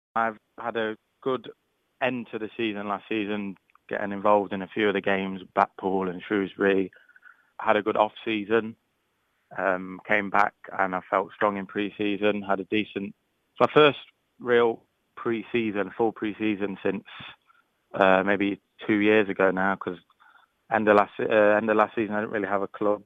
I've had a good end to the season last season, getting involved in a few of the games, Blackpool and Shrewsbury. Had a good off-season, came back and I felt strong in pre-season, had a decent... It's my first real pre-season, full pre-season since maybe 2 years ago now, because end of last season I didn't really have a club.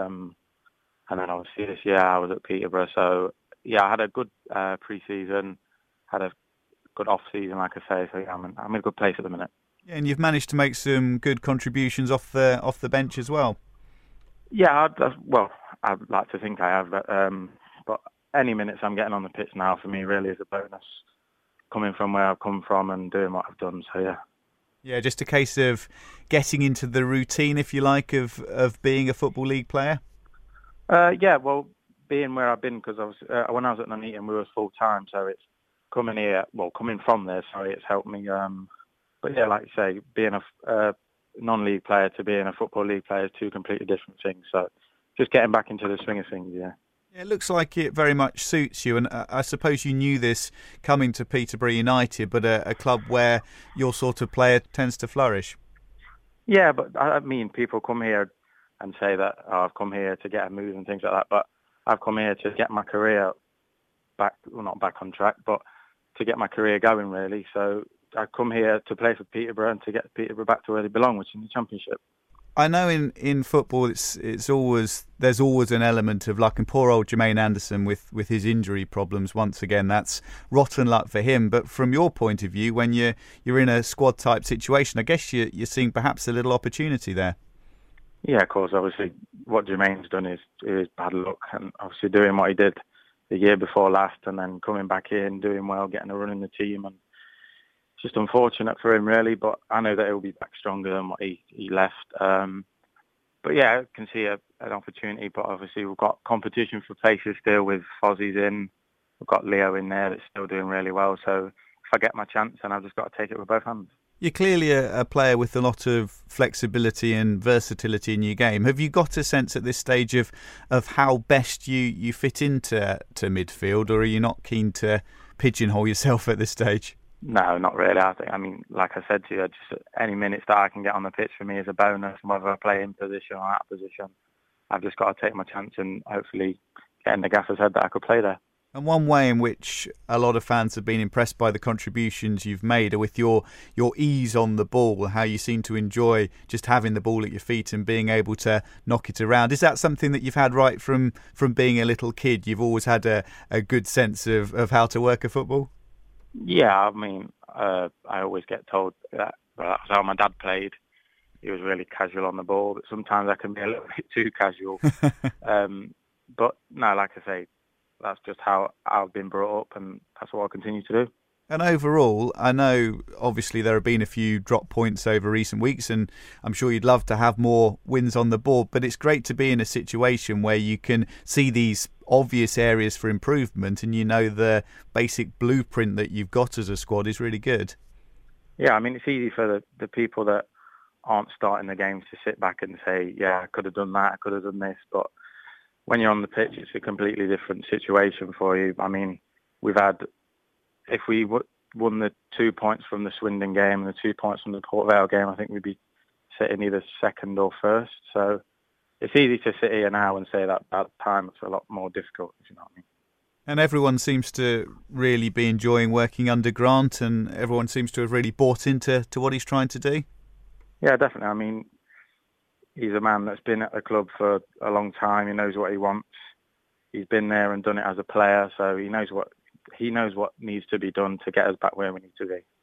And then obviously this year I was at Peterborough. So yeah, I had a good pre-season, had a good off-season, like I say. So yeah, I'm in a good place at the minute. Yeah, and you've managed to make some good contributions off the bench as well. Yeah, I'd like to think I have, but any minutes I'm getting on the pitch now for me really is a bonus, coming from where I've come from and doing what I've done. So yeah. Yeah, just a case of getting into the routine, if you like, of being a Football League player. Yeah, well, being where I've been, because I was when I was at Nuneaton, we were full time, so it's coming from there. Sorry, it's helped me. But yeah, like you say, being a non-league player to being a Football League player is two completely different things. So just getting back into the swing of things, yeah. It looks like it very much suits you, and I suppose you knew this coming to Peterborough United, but a club where your sort of player tends to flourish. Yeah, but I mean, people come here and say that I've come here to get a move and things like that, but I've come here to get my career back, well, not back on track, but to get my career going, really. So I come here to play for Peterborough and to get Peterborough back to where they belong, which is in the Championship. I know in football there's always an element of luck, and poor old Jermaine Anderson with his injury problems once again, that's rotten luck for him. But from your point of view, when you're in a squad type situation, I guess you're seeing perhaps a little opportunity there. Yeah, of course. Obviously, what Jermaine's done is bad luck, and obviously doing what he did the year before last, and then coming back in, doing well, getting a run in the team, and it's just unfortunate for him, really. But I know that he'll be back stronger than what he left. But yeah, I can see an opportunity. But obviously, we've got competition for places still with Fozzie's in. We've got Leo in there that's still doing really well. So if I get my chance, then I've just got to take it with both hands. You're clearly a player with a lot of flexibility and versatility in your game. Have you got a sense at this stage of how best you fit into midfield, or are you not keen to pigeonhole yourself at this stage? No, not really. I mean, like I said to you, just any minutes that I can get on the pitch for me is a bonus, and whether I play in position or out of position, I've just got to take my chance and hopefully get in the gaffer's head that I could play there. And one way in which a lot of fans have been impressed by the contributions you've made are with your ease on the ball, how you seem to enjoy just having the ball at your feet and being able to knock it around. Is that something that you've had right from being a little kid? You've always had a good sense of how to work a football? Yeah, I mean, I always get told that that's how my dad played. He was really casual on the ball, but sometimes I can be a little bit too casual. But no, like I say, that's just how I've been brought up, and that's what I'll continue to do. And overall, I know obviously there have been a few drop points over recent weeks, and I'm sure you'd love to have more wins on the board, but it's great to be in a situation where you can see these obvious areas for improvement, and you know the basic blueprint that you've got as a squad is really good. Yeah, I mean, it's easy for the people that aren't starting the games to sit back and say, yeah, I could have done that, I could have done this, but when you're on the pitch, it's a completely different situation for you. I mean, if we won the 2 points from the Swindon game and the 2 points from the Port Vale game, I think we'd be sitting either second or first. So it's easy to sit here now and say that at the time it's a lot more difficult, if you know what I mean. And everyone seems to really be enjoying working under Grant, and everyone seems to have really bought into what he's trying to do. Yeah, definitely. I mean, he's a man that's been at the club for a long time. He knows what he wants. He's been there and done it as a player, so he knows what needs to be done to get us back where we need to be.